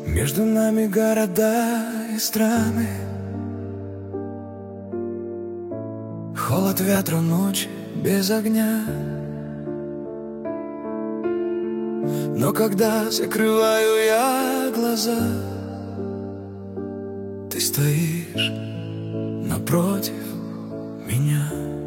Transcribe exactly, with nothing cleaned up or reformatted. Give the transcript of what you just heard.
Между нами города и страны, холод ветра ночи без огня. Но когда закрываю я глаза, ты стоишь напротив меня.